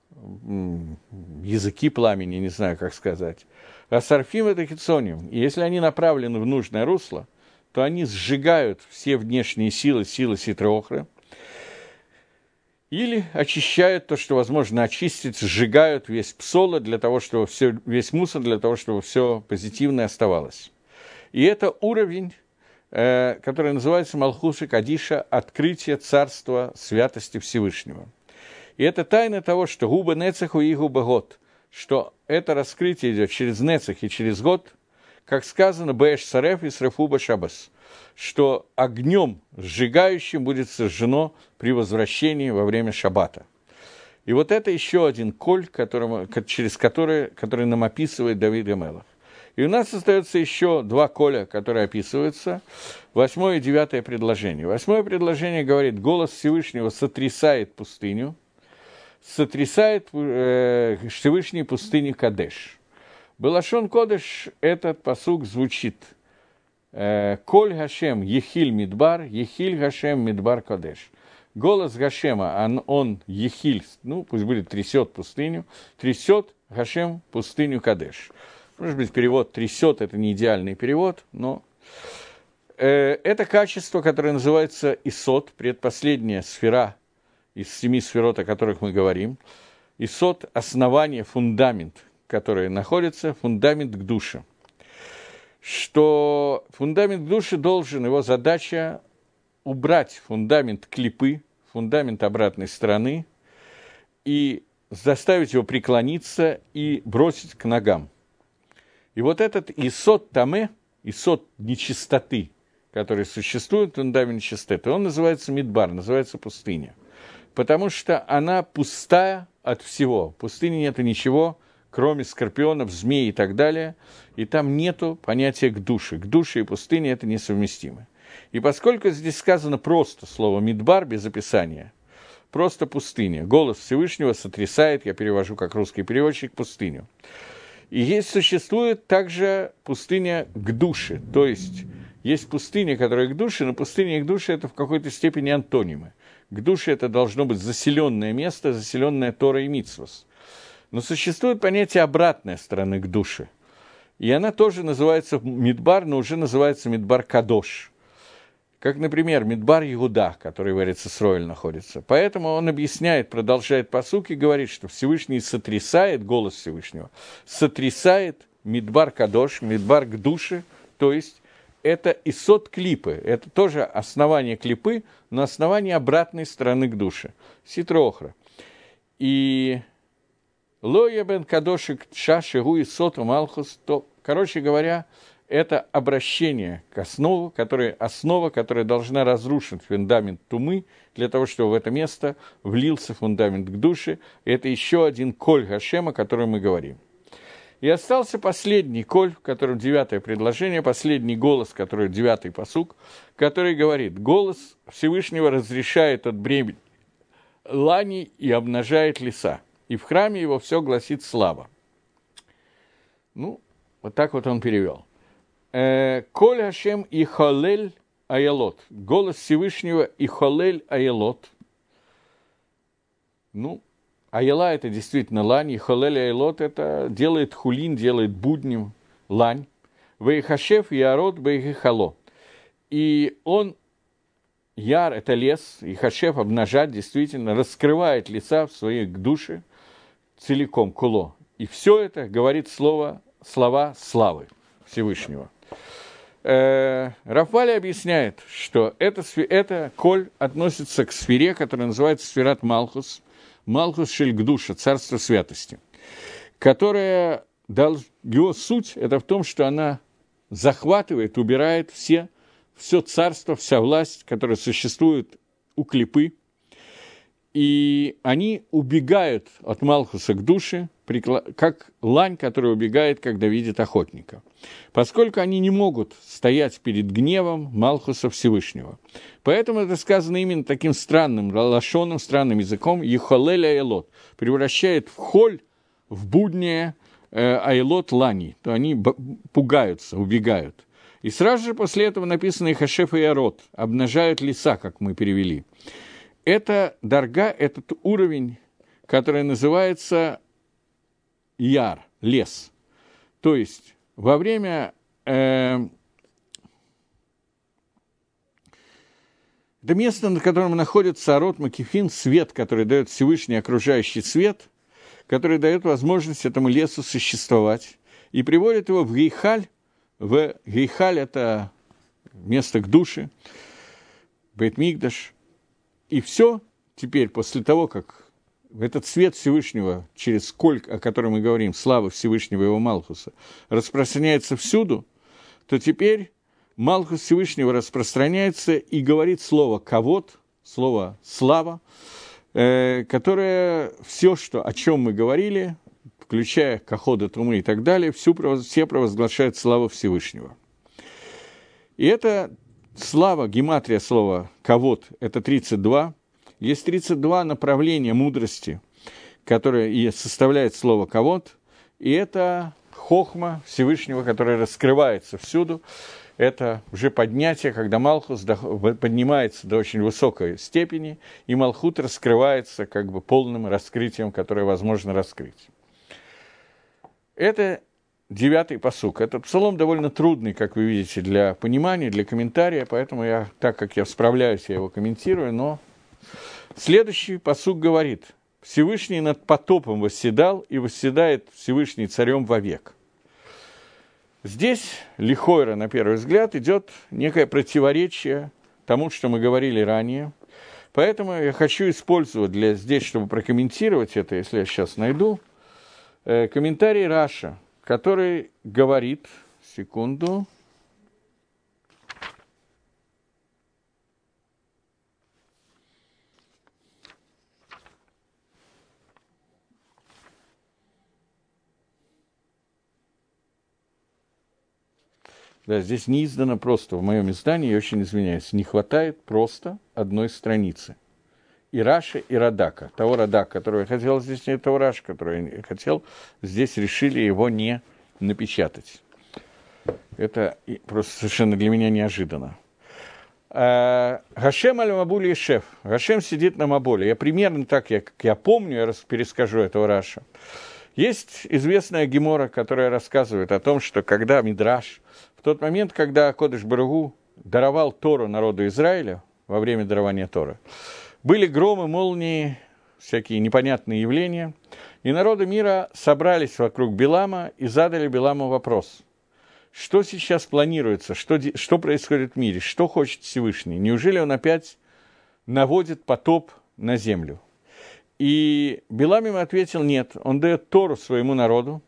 языки пламени, не знаю, как сказать. А сарфим – это хитсониум. И если они направлены в нужное русло, то они сжигают все внешние силы ситроохры, или очищают то, что возможно очистить, сжигают весь псола для того, чтобы весь мусор, для того, чтобы все позитивное оставалось. И это уровень которая называется Малхуша Кадиша «Открытие царства святости Всевышнего». И это тайна того, что губа нецеху и губа год, что это раскрытие идет через нецех и через год, как сказано «Бэш сареф и срефуба шабас», что огнем сжигающим будет сожжено при возвращении во время шаббата. И вот это еще один коль, который нам описывает Давид га-Мелех. И у нас остается еще два коля, которые описываются, 8 и 9 предложение. 8 предложение говорит, голос Всевышнего сотрясает пустыню, сотрясает Всевышний пустыню Кадеш. Белашон Кодеш этот пасук звучит «Коль Гашем Ехиль Мидбар, Ехиль Гашем Мидбар Кадеш». Голос Гашема, он Ехиль, пусть будет трясет пустыню, трясет Гашем пустыню Кадеш. Может быть, перевод «трясет» – это не идеальный перевод, но это качество, которое называется Исот, предпоследняя сфера из 7 сферот, о которых мы говорим. Исот – основание, фундамент, который находится, фундамент к душе. Что фундамент к душе должен, его задача убрать фундамент клипы, фундамент обратной стороны, и заставить его преклониться и бросить к ногам. И вот этот Исот Таме, Исот нечистоты, который существует в фундаменте чистоты, он называется Мидбар, называется пустыня. Потому что она пустая от всего. В пустыне нету ничего, кроме скорпионов, змей и так далее. И там нету понятия к душе. К душе и пустыне это несовместимо. И поскольку здесь сказано просто слово «мидбар» без описания, просто пустыня, голос Всевышнего сотрясает, я перевожу как русский переводчик, пустыню. И существует также пустыня к душе, то есть пустыня, которая к душе, но пустыня и к душе – это в какой-то степени антонимы. К душе это должно быть заселенное место, заселенное Торой и Мицвос. Но существует понятие обратной стороны к душе. И она тоже называется Мидбар, но уже называется Мидбар Кадош. Как, например, Мидбар Иуда, который в Эрец-Исроэль находится. Поэтому он объясняет, продолжает пасук и говорит, что Всевышний сотрясает, голос Всевышнего, сотрясает Мидбар Кадош, Мидбар к душе, то есть это Исот клипы, это тоже основание клипы, но основание обратной стороны к душе, Ситро-Охра. И Лоя бен Кадошик Шашигу Исот Малхус, то, короче говоря, это обращение к основе, которая должна разрушить фундамент Тумы, для того, чтобы в это место влился фундамент к душе. Это еще один коль Гашема, о котором мы говорим. И остался последний коль, в котором 9 предложение, последний голос, который 9 пасук, который говорит, голос Всевышнего разрешает от бремени лани и обнажает леса. И в храме его все гласит слава. Вот так вот он перевел. Коль Хашем и Холель Аялот. Голос Всевышнего и Холель Аялот. Аяла – это действительно лань, и Холель Аялот – это делает хулин, делает будним лань. Вейхашев и Арот Бейхихало. И он, яр – это лес, и Хашев обнажать, действительно, раскрывает леса в своей душе целиком, куло. И все это говорит слова славы Всевышнего. Рафали объясняет, что это коль относится к сфере, которая называется сферат Малхус, Малхус Шельгдуша, царство святости, которая, его суть, это в том, что она захватывает, убирает все царство, вся власть, которая существует у клипы, и они убегают от Малхуса к душе, как лань, которая убегает, когда видит охотника. Поскольку они не могут стоять перед гневом Малхуса Всевышнего. Поэтому это сказано именно таким странным, лашоном, странным языком, «Ехолель айлот», превращает в холь, в буднее айлот лани, то они пугаются, убегают. И сразу же после этого написано «Ихашеф и Арот», обнажают леса, как мы перевели. Это дарга, этот уровень, который называется яр, лес. То есть во время... это место, на котором находится Арот Макифин, свет, который дает Всевышний окружающий свет, который дает возможность этому лесу существовать, и приводит его в Гейхаль. В Гейхаль – это место к душе, Бейт-Микдаш. И все теперь, после того, как этот свет Всевышнего, через сколько, о котором мы говорим, слава Всевышнего его Малхуса, распространяется всюду, то теперь Малхус Всевышнего распространяется и говорит слово «кавод», слово «слава», которое все, о чем мы говорили, включая Кахода, Тумы и так далее, все провозглашают славу Всевышнего. И это слава, гематрия слова «кавод» – это 32. Есть 32 направления мудрости, которые и составляет слово «кавод», и это хохма Всевышнего, которая раскрывается всюду. Это уже поднятие, когда Малхус поднимается до очень высокой степени, и Малхут раскрывается как бы полным раскрытием, которое возможно раскрыть. Это 9-й пасук. Этот псалом довольно трудный, как вы видите, для понимания, для комментария, поэтому так как я справляюсь, я его комментирую, но следующий пасук говорит: «Всевышний над потопом восседал, и восседает Всевышний царем вовек». Здесь, лихойра, на первый взгляд, идет некое противоречие тому, что мы говорили ранее. Поэтому я хочу использовать здесь, чтобы прокомментировать это, если я сейчас найду, комментарий Раша, который говорит, секунду, да, здесь не издано просто, в моем издании, я очень извиняюсь, не хватает просто одной страницы. И Раши, и Радака. Того Радака, которого я хотел, здесь нет, того Раша, которого я хотел, здесь решили его не напечатать. Это просто совершенно для меня неожиданно. Гашем аль-Мабуль Ешев. Гашем сидит на Маболе. Я примерно так, как я помню, я перескажу этого Раша. Есть известная гемора, которая рассказывает о том, что когда Мидраш, в тот момент, когда Кодеш Баругу даровал Тору народу Израиля, во время дарования Торы, были громы, молнии, всякие непонятные явления, и народы мира собрались вокруг Билама и задали Биламу вопрос: что сейчас планируется, что происходит в мире, что хочет Всевышний, неужели он опять наводит потоп на землю? И Билам им ответил: нет, он дает Тору своему народу,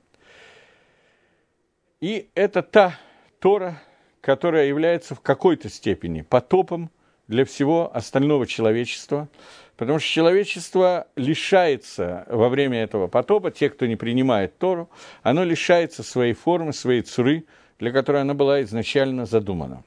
и это та Тора, которая является в какой-то степени потопом для всего остального человечества, потому что человечество лишается во время этого потопа, те, кто не принимает Тору, оно лишается своей формы, своей цуры, для которой она была изначально задумана.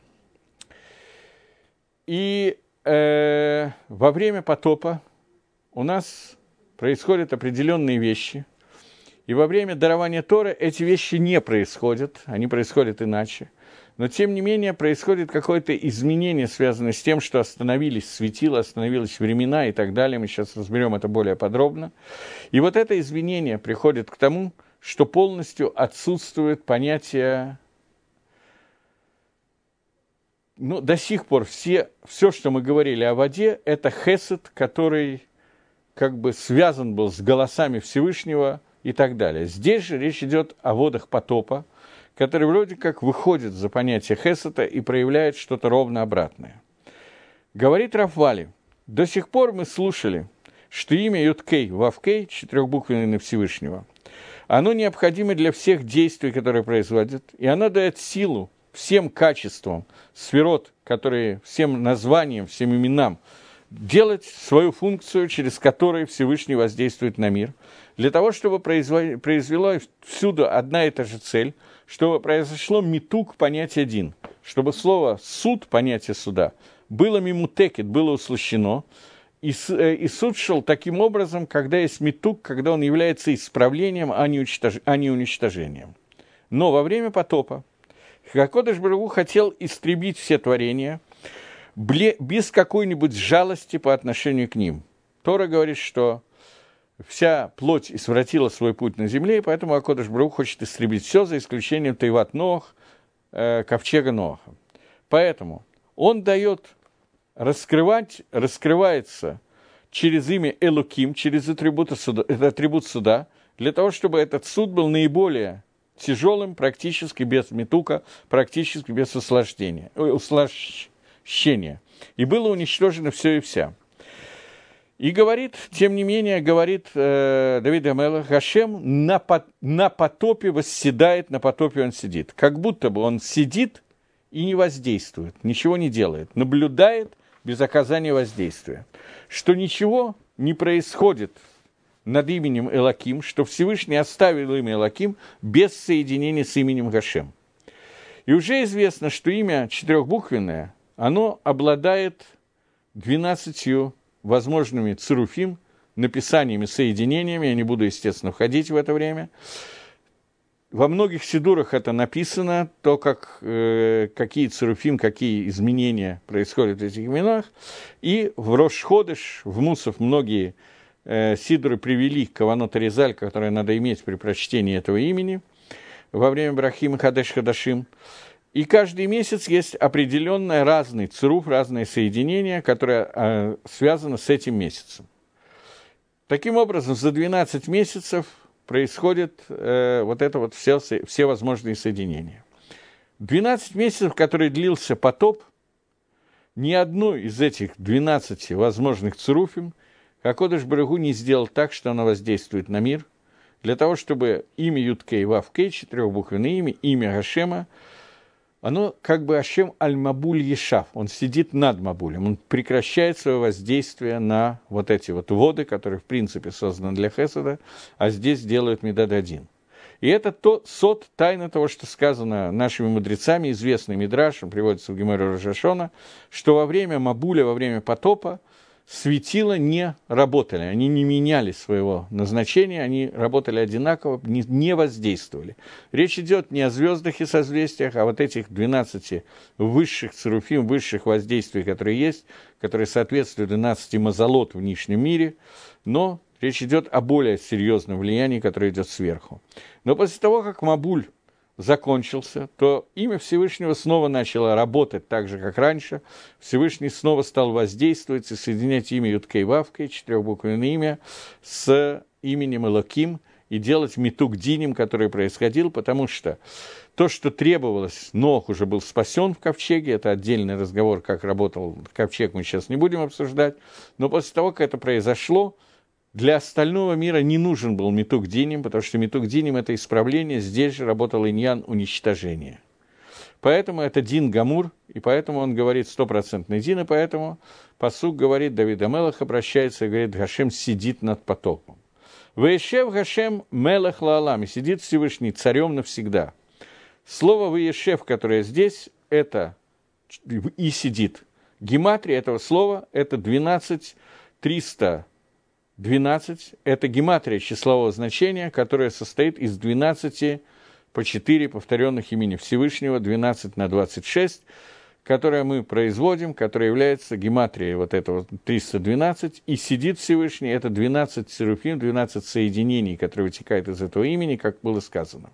И во время потопа у нас происходят определенные вещи, и во время дарования Торы эти вещи не происходят, они происходят иначе. Но, тем не менее, происходит какое-то изменение, связанное с тем, что остановились светила, остановились времена и так далее. Мы сейчас разберем это более подробно. И вот это изменение приходит к тому, что полностью отсутствует понятие, до сих пор все, что мы говорили о воде, это хесед, который как бы связан был с голосами Всевышнего и так далее. Здесь же речь идет о водах потопа, который вроде как выходит за понятие хесета и проявляет что-то ровно обратное. Говорит Рав Вали: до сих пор мы слушали, что имя Юткей, Вавкей, четырехбуквенное на Всевышнего, оно необходимо для всех действий, которые производят, и оно дает силу всем качествам сферот, которые всем названиям, всем именам, делать свою функцию, через которую Всевышний воздействует на мир, для того, чтобы произвела всюду одна и та же цель, чтобы произошло митук понятия один, чтобы слово «суд», понятие суда, было мимутекет, было услощено, и суд шел таким образом, когда есть митук, когда он является исправлением, а не уничтожением. Но во время потопа Кодеш Барух хотел истребить все творения без какой-нибудь жалости по отношению к ним. Тора говорит, что вся плоть извратила свой путь на земле, и поэтому Акодеш Барух хочет истребить все, за исключением Тейват Ноах, ковчега Ноаха. Поэтому он дает раскрывается через имя Элоким, через атрибут суда, для того, чтобы этот суд был наиболее тяжелым, практически без метука, практически без усложнения. И было уничтожено все и вся. И говорит, тем не менее, говорит Давид ха-Мелех, Гашем на потопе восседает, на потопе он сидит. Как будто бы он сидит и не воздействует, ничего не делает, наблюдает без оказания воздействия. Что ничего не происходит над именем Элоким, что Всевышний оставил имя Элоким без соединения с именем Гашем. И уже известно, что имя четырехбуквенное, оно обладает 12 возможными цируфим, написаниями, соединениями. Я не буду, естественно, входить в это время. Во многих сидурах это написано, то, какие цируфим, какие изменения происходят в этих именах. И в Рош-Ходеш, в Мусов, многие сидуры привели каванот аризаль, которые надо иметь при прочтении этого имени во время брахим и хадеш-хадашим. И каждый месяц есть определенный разный цируф, разные соединения, которые связаны с этим месяцем. Таким образом, за 12 месяцев происходят все возможные соединения. 12 месяцев, которые длился потоп, ни одно из этих 12 возможных цируфим Акодыш Барух Ху не сделал так, что оно воздействует на мир, для того, чтобы имя Юд-Кей, Вав-Кей, четырехбуквенное имя Гашема, оно как бы Ашем Аль-Мабуль Ешав, он сидит над Мабулем, он прекращает свое воздействие на вот эти вот воды, которые, в принципе, созданы для Хесада, а здесь делают Медад один. И это сот, тайна того, что сказано нашими мудрецами, известный Мидраш, он приводится в Геморе Рош ха-Шана, что во время Мабуля, во время потопа, светила не работали, они не меняли своего назначения, они работали одинаково, не воздействовали. Речь идет не о звездах и созвездиях, а вот этих 12 высших цируфим, высших воздействий, которые есть, которые соответствуют 12 мазалот в нижнем мире, но речь идет о более серьезном влиянии, которое идет сверху. Но после того, как Мабуль закончился, то имя Всевышнего снова начало работать так же, как раньше. Всевышний снова стал воздействовать и соединять имя Юд-Кей Вав-Кей, четырехбуквенное имя, с именем Элоким и делать митук диним, который происходил, потому что то, что требовалось, Ноах уже был спасен в ковчеге, это отдельный разговор, как работал ковчег, мы сейчас не будем обсуждать, но после того, как это произошло, для остального мира не нужен был митук диним, потому что митук диним – это исправление, здесь же работал иньян уничтожения. Поэтому это дин гамур, и поэтому он говорит 100% дин, и поэтому пасук говорит, Давид ха-Мелех обращается и говорит, Гашем сидит над потопом. «Ваешев Гашем мелех лаалам», и сидит Всевышний царем навсегда. Слово «ваешев», которое здесь, это «и сидит». Гематрия этого слова – это 12312, это гематрия числового значения, которое состоит из 12 по 4 повторенных имени Всевышнего, 12 на 26, которое мы производим, которое является гематрией вот этого 312, и сидит Всевышний, это 12 серуфим, 12 соединений, которые вытекают из этого имени, как было сказано.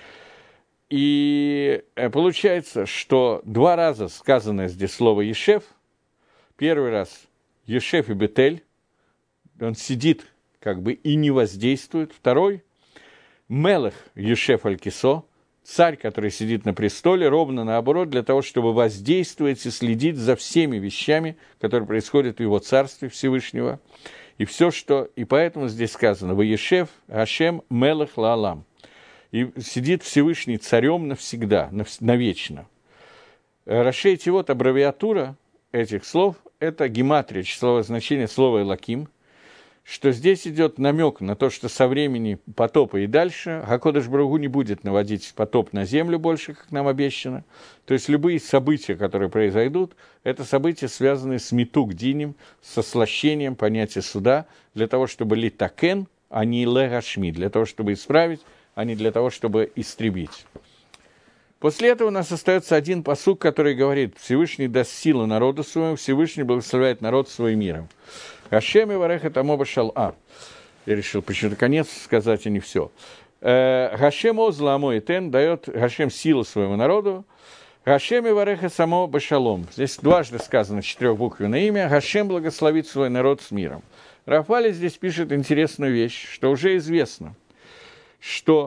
И получается, что 2 раза сказано здесь слово «Ешев», первый раз «Ешев» и «Бетель», он сидит как бы и не воздействует. Второй – Мелех Ешев Аль-Кисо, царь, который сидит на престоле, ровно наоборот, для того, чтобы воздействовать и следить за всеми вещами, которые происходят в его царстве Всевышнего. И все, что... И поэтому здесь сказано «Ваешев Ашем Мелех Лаалам». И сидит Всевышний царем навсегда, навечно. Рашей Тивот, аббревиатура этих слов – это гематрия, числовое значение слова «Элоким», что здесь идет намек на то, что со времени потопа и дальше Акодыш Барух Ху не будет наводить потоп на землю больше, как нам обещано. То есть любые события, которые произойдут, это события, связанные с митук диним, с ослащением понятия суда, для того, чтобы литакен, а не легашми, для того, чтобы исправить, а не для того, чтобы истребить. После этого у нас остается один пасук, который говорит: Всевышний даст силу народу своему, Всевышний благословляет народ своим миром. Гашем и вареха тамо башал. Я решил почему-то конец сказать, а не все. Гашем озла мой тен, дает Гашем силу своему народу. Гашем и вареха само башалом. Здесь дважды сказано четырехбуквенное имя. Гашем благословит свой народ с миром. Рафали здесь пишет интересную вещь, что уже известно, что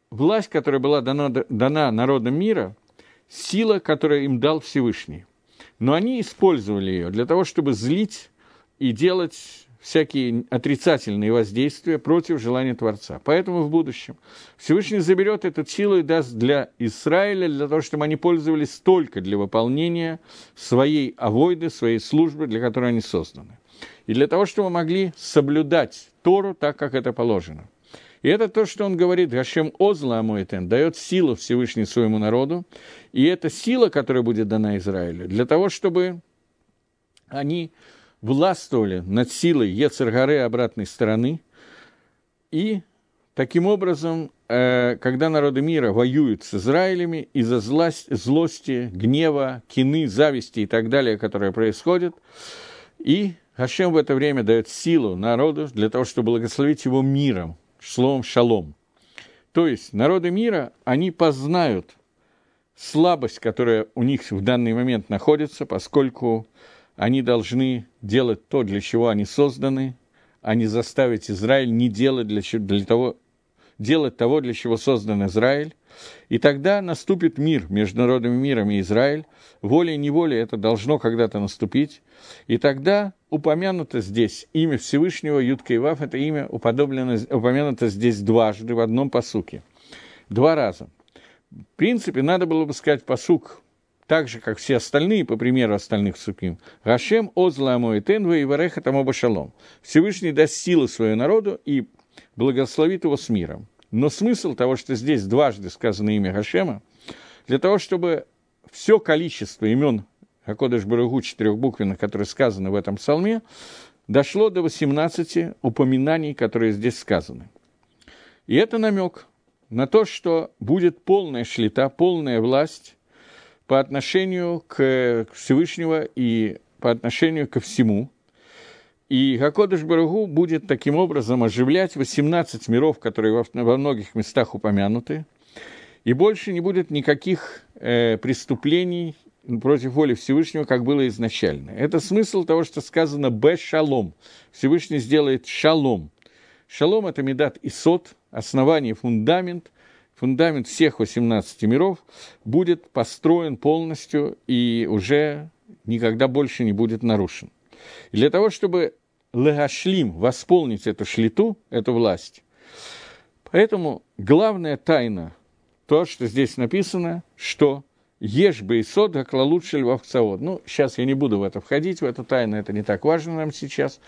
власть, которая была дана народам мира, сила, которую им дал Всевышний. Но они использовали ее для того, чтобы злить и делать всякие отрицательные воздействия против желания Творца. Поэтому в будущем Всевышний заберет эту силу и даст для Израиля, для того, чтобы они пользовались только для выполнения своей авойды, своей службы, для которой они созданы. И для того, чтобы могли соблюдать Тору так, как это положено. И это то, что он говорит, Гашем Озла Амоэтен, дает силу Всевышний своему народу, и это сила, которая будет дана Израилю, для того, чтобы они властвовали над силой Ецер-Гары обратной стороны, и таким образом, когда народы мира воюют с Израилями из-за злости, гнева, кины, зависти и так далее, которые происходят, и Гашем в это время дает силу народу для того, чтобы благословить его миром, словом «шалом». То есть народы мира, они познают слабость, которая у них в данный момент находится, поскольку они должны делать то, для чего они созданы, а не заставить Израиль не делать делать того, для чего создан Израиль. И тогда наступит мир между народами миром и Израиль. Волей-неволей это должно когда-то наступить. И тогда упомянуто здесь имя Всевышнего, Юд Кей Вав, это имя упомянуто здесь дважды в одном пасуке. 2 раза. В принципе, надо было бы сказать пасук так же, как все остальные, по примеру остальных псуким. Гашем Озла Амоэтен Ваивареха Тамоба Шалом. Всевышний даст силу своему народу и благословит его с миром. Но смысл того, что здесь дважды сказано имя Гашема, для того, чтобы все количество имен Акодеш Баругу 4-буквенных, которые сказаны в этом псалме, дошло до 18 упоминаний, которые здесь сказаны. И это намек на то, что будет полная шлита, полная власть по отношению к Всевышнему и по отношению ко всему. И Акодеш Баругу будет таким образом оживлять 18 миров, которые во многих местах упомянуты, и больше не будет никаких преступлений против воли Всевышнего, как было изначально. Это смысл того, что сказано «бе-шалом». Всевышний сделает шалом. Шалом – это медат исот, основание, фундамент всех 18 миров будет построен полностью и уже никогда больше не будет нарушен. И для того, чтобы легашлим, восполнить эту шлиту, эту власть, поэтому главная тайна, то, что здесь написано, что «Ешь бы и сод, как лучше львовцавод». Ну, сейчас я не буду в это входить, в эту тайну, это не так важно нам сейчас.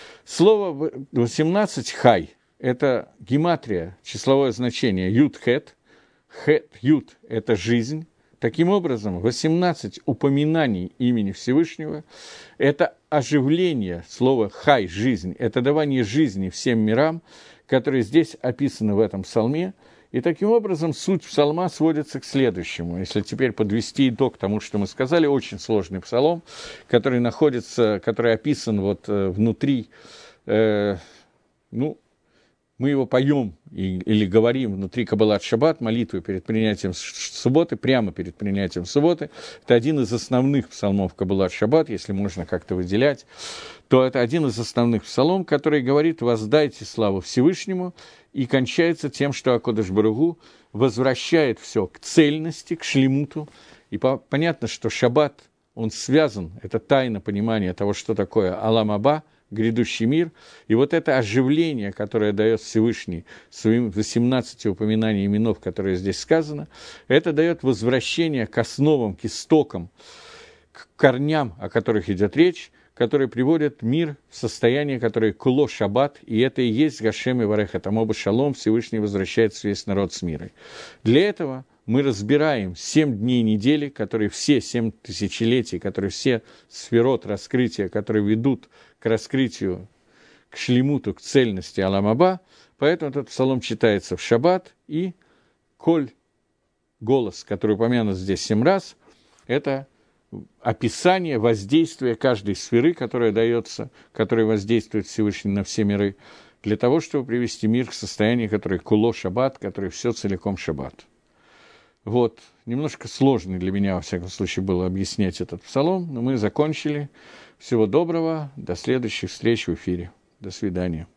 Слово 18 «хай» – это гематрия, числовое значение «ют-хет». «Хет-ют» – это жизнь. Таким образом, 18 упоминаний имени Всевышнего – это оживление слова «хай» – жизнь, это давание жизни всем мирам, которые здесь описаны в этом псалме. И таким образом суть псалма сводится к следующему. Если теперь подвести итог тому, что мы сказали, очень сложный псалом, который описан вот внутри, мы его поем или говорим внутри Каббалат Шаббат, молитвы перед принятием субботы, прямо перед принятием субботы. Это один из основных псалмов Каббалат Шаббат, если можно как-то выделять, то это один из основных псалом, который говорит «воздайте славу Всевышнему», и кончается тем, что Акодеш Баругу возвращает все к цельности, к шлемуту. И понятно, что Шаббат, он связан, это тайна понимания того, что такое Алам Аба, грядущий мир, и вот это оживление, которое дает Всевышний своим 18 упоминаний именов, которые здесь сказано, это дает возвращение к основам, к истокам, к корням, о которых идет речь, которые приводят мир в состояние, которое куло шаббат, и это и есть Гашем и Вареха Тамоба Шалом, Всевышний возвращает весь народ с мирой. Для этого мы разбираем 7 дней недели, которые все 7 тысячелетий, которые все сферот раскрытия, которые ведут к раскрытию, к шлемуту, к цельности Алам Аба. Поэтому этот псалом читается в шаббат, и коль, голос, который упомянут здесь 7 раз, это описание воздействия каждой сферы, которая дается, которая воздействует Всевышний на все миры, для того, чтобы привести мир к состоянию, которое куло шаббат, которое все целиком шаббат. Вот, немножко сложно для меня, во всяком случае, было объяснять этот псалом, но мы закончили. Всего доброго, до следующих встреч в эфире. До свидания.